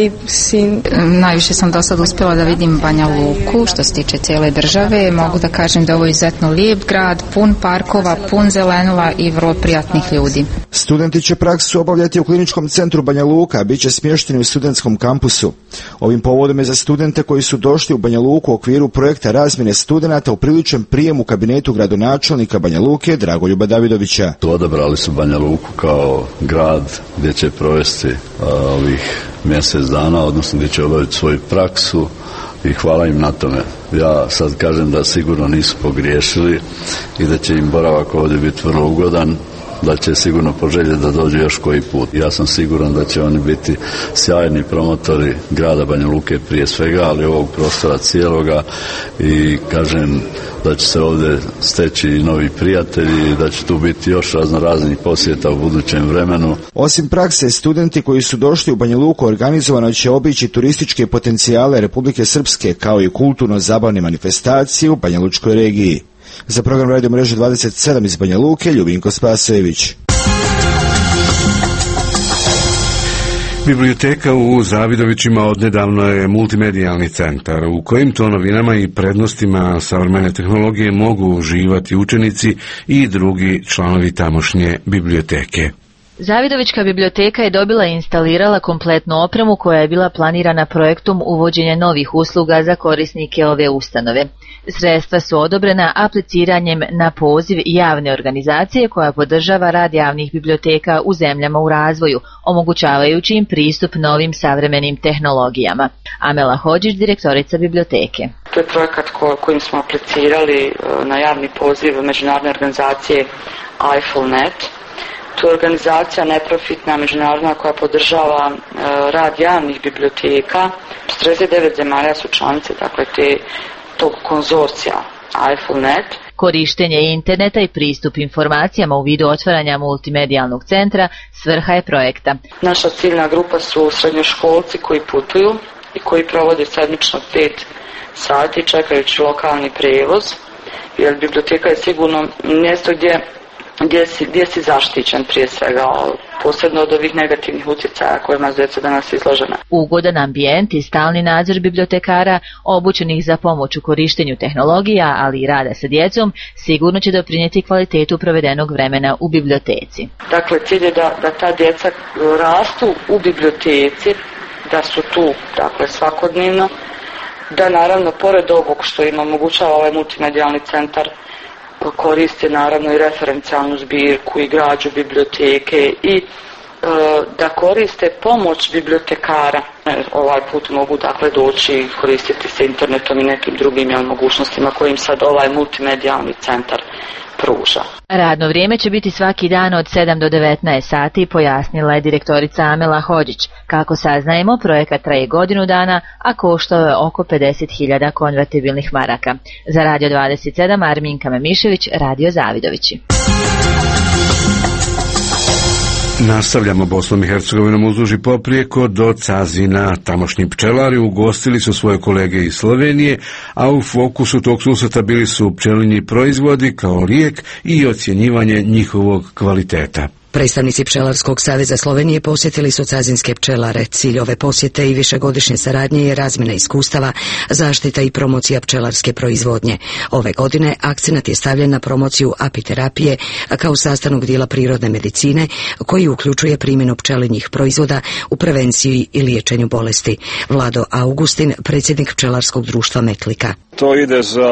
Najviše sam do sad uspjela da vidim Banja Luku što se tiče cijele države. Mogu da kažem da je ovo izuzetno lijep grad, pun parkova, pun zelenila i vrlo prijatnih ljudi. Studenti će praksu obavljati u kliničkom centru Banja Luka, a bit će smješteni u studentskom kampusu. Ovim povodom je za studente koji su došli u Banja Luku u okviru projekta razmjene studenata upriličen prijem u kabinetu gradonačelnika Banja Luke Dragoljuba Davidovića. Odabrali su Banja Luku kao grad gdje će provesti ovih mjesec dana, odnosno gdje će obaviti svoju praksu i hvala im na tome. Ja sad kažem da sigurno nisu pogriješili i da će im boravak ovdje biti vrlo ugodan, da će sigurno poželjeti da dođu još koji put. Ja sam siguran da će oni biti sjajni promotori grada Banja Luke prije svega, ali ovog prostora cijeloga i kažem da će se ovdje steći novi prijatelji i da će tu biti još raznoraznih posjeta u budućem vremenu. Osim prakse, studenti koji su došli u Banja Luku organizovano će obići turističke potencijale Republike Srpske kao i kulturno-zabavne manifestacije u Banja Lučkoj regiji. Za program Radio mreže 27 iz Banja Luke, Ljubinko Spasojević. Biblioteka u Zavidovićima odnedavno je multimedijalni centar u kojim to novinama i prednostima savremene tehnologije mogu uživati učenici i drugi članovi tamošnje biblioteke. Zavidovićka biblioteka je dobila i instalirala kompletnu opremu koja je bila planirana projektom uvođenja novih usluga za korisnike ove ustanove. Sredstva su odobrena apliciranjem na poziv javne organizacije koja podržava rad javnih biblioteka u zemljama u razvoju, omogućavajući im pristup novim savremenim tehnologijama. Amela Hodžić, direktorica biblioteke. To je projekat kojim smo aplicirali na javni poziv međunarodne organizacije IFLNet. To je organizacija neprofitna, međunarodna, koja podržava rad javnih biblioteka. 49 zemalja su članice tog konzorcija IFLNet. Korištenje interneta i pristup informacijama u vidu otvaranja multimedijalnog centra svrha je projekta. Naša ciljna grupa su srednjoškolci koji putuju i koji provode sedmično 5 sati čekajući lokalni prijevoz, jer biblioteka je sigurno mjesto gdje si zaštićen prije svega, posebno od ovih negativnih utjecaja kojima su djeca danas izložena. Ugodan ambijent i stalni nadzor bibliotekara obučenih za pomoć u korištenju tehnologija, ali i rada sa djecom, sigurno će doprinijeti kvalitetu provedenog vremena u biblioteci. Dakle, cilj je da ta djeca rastu u biblioteci, da su tu svakodnevno, da naravno pored ovog što im omogućava ovaj multimedijalni centar, koriste naravno i referencijalnu zbirku i građu biblioteke i da koriste pomoć bibliotekara. Ovaj put mogu doći i koristiti se internetom i nekim drugim mogućnostima kojim sad ovaj multimedijalni centar pruža. Radno vrijeme će biti svaki dan od 7 do 19 sati, pojasnila je direktorica Amela Hodžić. Kako saznajemo, projekat traje godinu dana, a koštao je oko 50.000 konvertibilnih maraka. Za Radio 27, Arminka Memišević, Radio Zavidovići. Nastavljamo Bosnom i Hercegovinom uzduž i poprijeko do Cazina. Tamošnji pčelari ugostili su svoje kolege iz Slovenije, a u fokusu tog susreta bili su pčelinji proizvodi kao lijek i ocjenjivanje njihovog kvaliteta. Predstavnici Pčelarskog saveza Slovenije posjetili su cazinske pčelare. Cilj ove posjete i višegodišnje saradnje je razmjena iskustava, zaštita i promocija pčelarske proizvodnje. Ove godine akcenat je stavljen na promociju apiterapije kao sastavnog dijela prirodne medicine koji uključuje primjenu pčelinjih proizvoda u prevenciji i liječenju bolesti. Vlado Augustin, predsjednik Pčelarskog društva Metlika. To ide za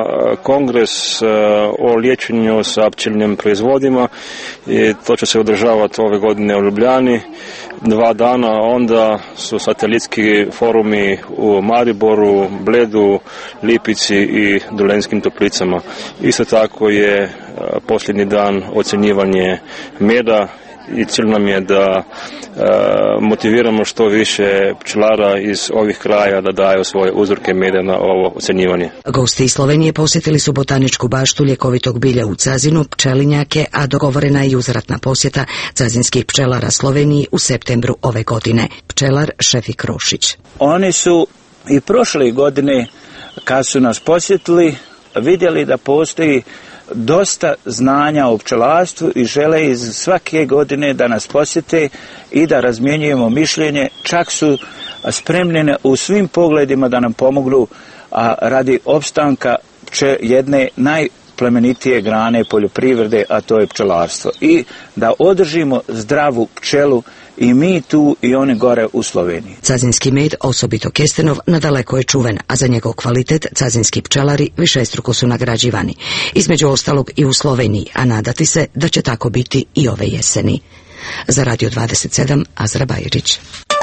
kongres o liječenju sa pčelinjim proizvodima i to će se održavati ove godine u Ljubljani 2 dana, onda su satelitski forumi u Mariboru, Bledu, Lipici i Dolenskim Toplicama. Isto tako je posljednji dan ocjenjivanje meda i cilj nam je da motiviramo što više pčelara iz ovih kraja da daju svoje uzorke meda na ovo ocjenjivanje. Gosti iz Slovenije posjetili su botaničku baštu ljekovitog bilja u Cazinu, pčelinjake, a dogovorena je i uzvratna posjeta cazinskih pčelara Sloveniji u septembru ove godine. Pčelar Šefik Rošić. Oni su i prošle godine, kad su nas posjetili, vidjeli da postoji dosta znanja o pčelarstvu i žele iz svake godine da nas posjete i da razmjenjujemo mišljenje. Čak su spremljene u svim pogledima da nam pomognu radi opstanka jedne najplemenitije grane poljoprivrede, a to je pčelarstvo. I da održimo zdravu pčelu i mi tu i oni gore u Sloveniji. Cazinski med, osobito kestenov, nadaleko je čuven, a za njegov kvalitet cazinski pčelari višestruko su nagrađivani. Između ostalog i u Sloveniji, a nadati se da će tako biti i ove jeseni. Za Radio 27, Azra Bajrić.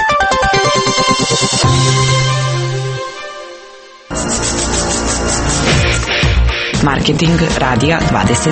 Marketing Radija 27.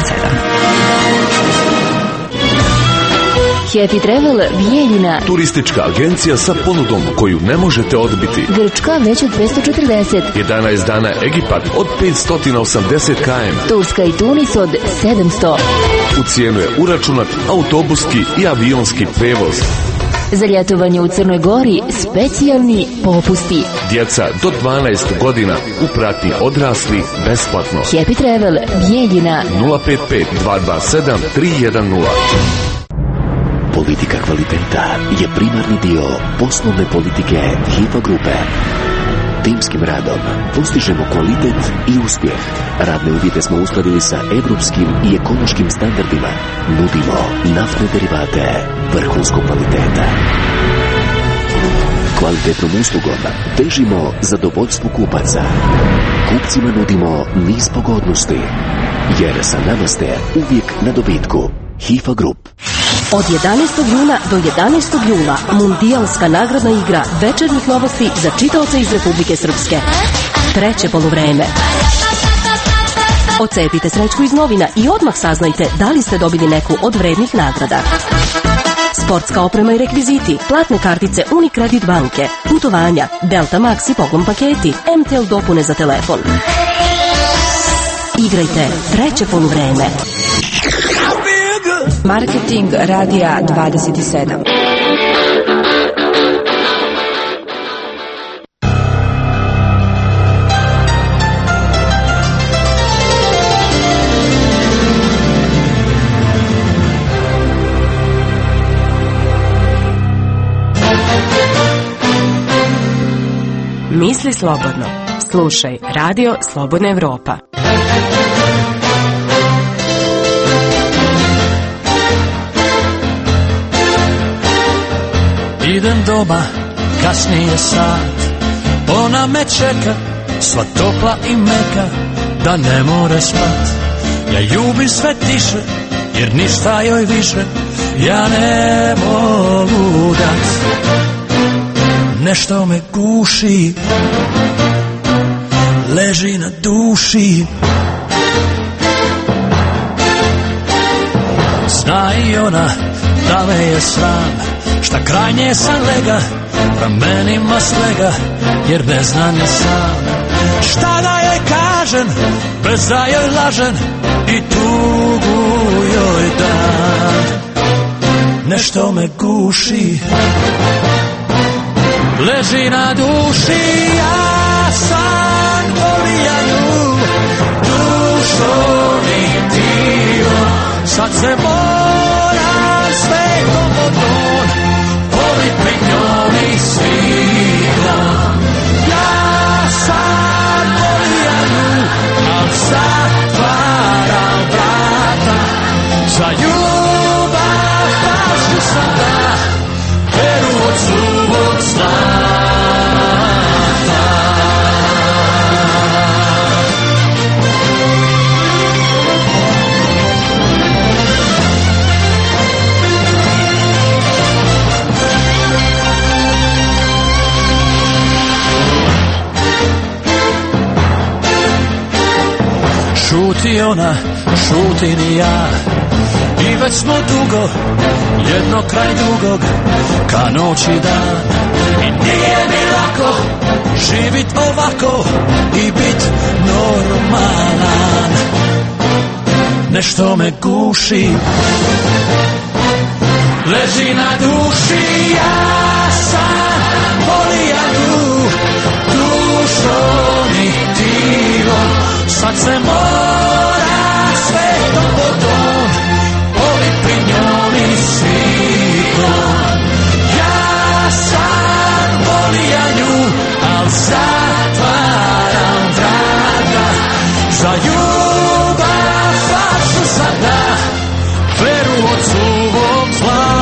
Happy Travel Bijeljina. Turistička agencija sa ponudom koju ne možete odbiti. Grčka već od 540. 11 dana Egipat od 580 km. Turska i Tunis od 700. U cijenu je uračunat autobuski i avionski prevoz. Za ljetovanje u Crnoj Gori specijalni popusti. Djeca do 12 godina u pratnji odrasli besplatno. Happy Travel Bijeljina. 055 227 310. Politika kvaliteta je primarni dio poslovne politike HIFA grupe. Timskim radom postižemo kvalitet i uspjeh. Radne uvjete smo uskladili sa evropskim i ekološkim standardima. Nudimo naftne derivate vrhunskog kvaliteta. Kvalitetnom uslugom težimo zadovoljstvu kupaca. Kupcima nudimo niz pogodnosti, jer sa nama ste uvijek na dobitku. HIFA Group. Od 11. juna do 11. jula mundijalska nagradna igra večernjih novosti za čitaoce iz Republike Srpske. Treće poluvreme. Ocepite srećku iz novina i odmah saznajte da li ste dobili neku od vrednih nagrada. Sportska oprema i rekviziti, platne kartice Unicredit banke, putovanja, Delta Max i poklon paketi, MTL dopune za telefon. Igrajte treće poluvreme. Marketing Radija 27. Misli slobodno. Slušaj Radio Slobodna Evropa. Idem doma, kasnije sat, ona me čeka, sva topla i meka, da ne more spat. Ja ljubim sve tiše, jer ništa joj više ja ne mogu dat. Nešto me guši, leži na duši. Zna i ona da me je sram, šta krajnje sam lega, ramenima slega, jer ne zna ni sam. Šta da joj kažem, bez da joj lažem i tugu joj dam. nešto me guši, leži na duši, ja sam volijaju, dušo mi tijelo, sad se moram svetom vodom, volit pri njoj svila. Ja sam volijaju, al zatvaram vrata, za ljubav pašu sada, veru od suvog zlata. Šuti ona, šutim i ja, i već smo dugo, jedno kraj drugog, ka noć i dan. I nije mi lako živit ovako i bit normalan. Nešto me guši, leži na duši, ja sam volijanu, dušo mi tilo, sad se mora svetom vodom, volit pri njoj i svijetom. Ja sam volijanju, al zatvaram vrata, za ljubav vašu sada, veru od suvog zla.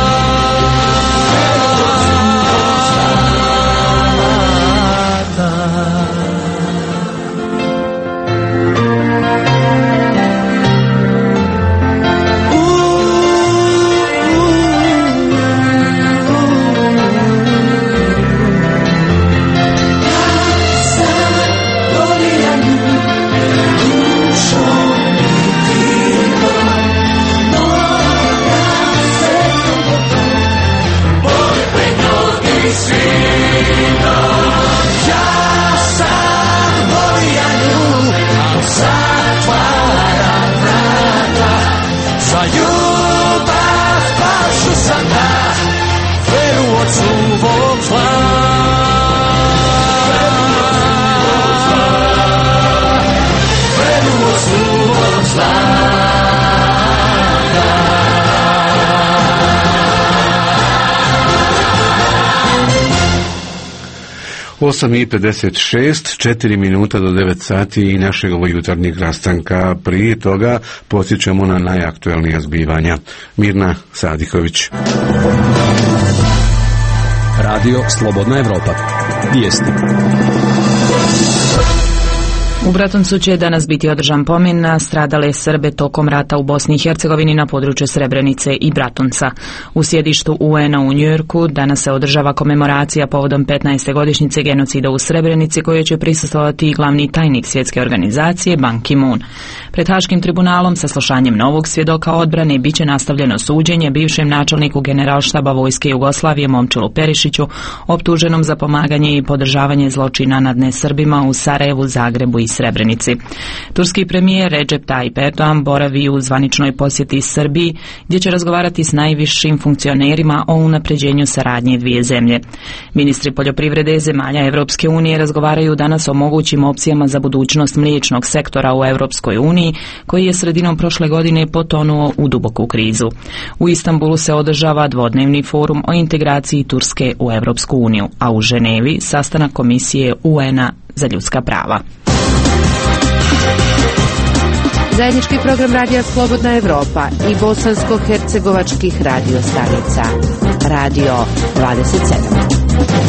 Osam i 56, 4 minuta do 9 sati i našeg ovog jutarnjeg rastanka. Prije toga podsjećamo na najaktuelnija zbivanja. Mirna Sadiković. Radio Slobodna Evropa. Vijesti. U Bratuncu će danas biti održan pomen na stradale Srbe tokom rata u Bosni i Hercegovini na području Srebrenice i Bratunca. U sjedištu UN-a u Njujorku danas se održava komemoracija povodom 15. godišnjice genocida u Srebrenici, koje će prisustvovati i glavni tajnik svjetske organizacije Ban Ki-moon. Pred Haškim tribunalom sa saslušanjem novog svjedoka odbrane biće nastavljeno suđenje bivšem načelniku generalštaba vojske Jugoslavije Momčilu Perišiću, optuženom za pomaganje i podržavanje zločina nad nesrbima u Sarajevu, Zagrebu i Srebrenici. Turski premijer Recep Tayyip Erdogan boravi u zvaničnoj posjeti Srbiji, gdje će razgovarati s najvišim funkcionerima o unapređenju saradnje dvije zemlje. Ministri poljoprivrede zemalja Evropske unije razgovaraju danas o mogućim opcijama za budućnost mliječnog sektora u Evropskoj uniji, koji je sredinom prošle godine potonuo u duboku krizu. U Istanbulu se održava dvodnevni forum o integraciji Turske u Evropsku uniju, a u Ženevi sastanak Komisije UN-a za ljudska prava. Zajednički program Radija Slobodna Evropa i bosansko-hercegovačkih radio stanica. Radio 27.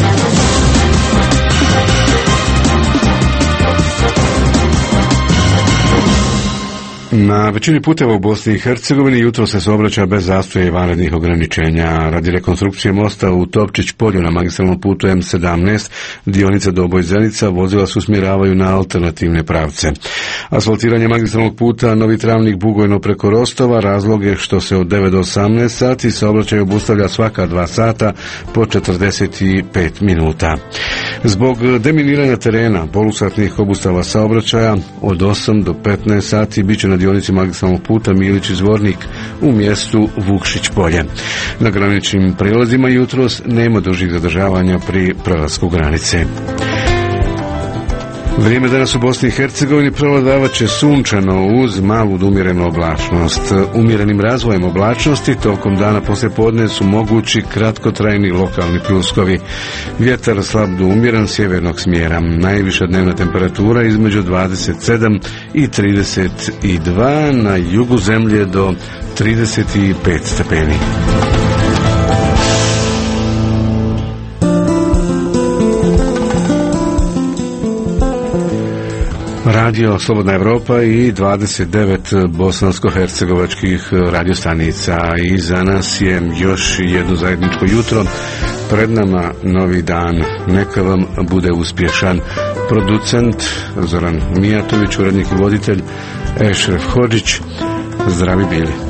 Na većini puteva u Bosni i Hercegovini jutro se saobraća bez zastoja i vanrednih ograničenja. Radi rekonstrukcije mosta u Topčić polju na magistralnom putu M17, dionica Doboj-Zenica, vozila se usmjeravaju na alternativne pravce. Asfaltiranje magistralnog puta Novi Travnik-Bugojno preko Rostova razlog je što se od 9 do 18 sati saobraćaj obustavlja svaka 2 sata po 45 minuta. Zbog deminiranja terena, polusatnih obustava saobraćaja od 8 do 15 sati bit će na dionici magistralnog puta Milić-Zvornik u mjestu Vukšić polje. Na graničnim prijelazima jutros nema dužih zadržavanja pri prelasku granice. Vrijeme danas u Bosni i Hercegovini prevladavat će sunčano uz malu do umjerenu oblačnost. Umjerenim razvojem oblačnosti tokom dana poslijepodne su mogući kratkotrajni lokalni pljuskovi. Vjetar slab do umjeren sjevernog smjera. Najviša dnevna temperatura između 27 i 32, na jugu zemlje do 35 stepeni. Radio Slobodna Evropa i 29 bosansko-hercegovačkih radiostanica. I za nas je još jedno zajedničko jutro. Pred nama novi dan. Neka vam bude uspješan. Producent Zoran Mijatović, urednik i voditelj Ešref Hodžić. Zdravi bili.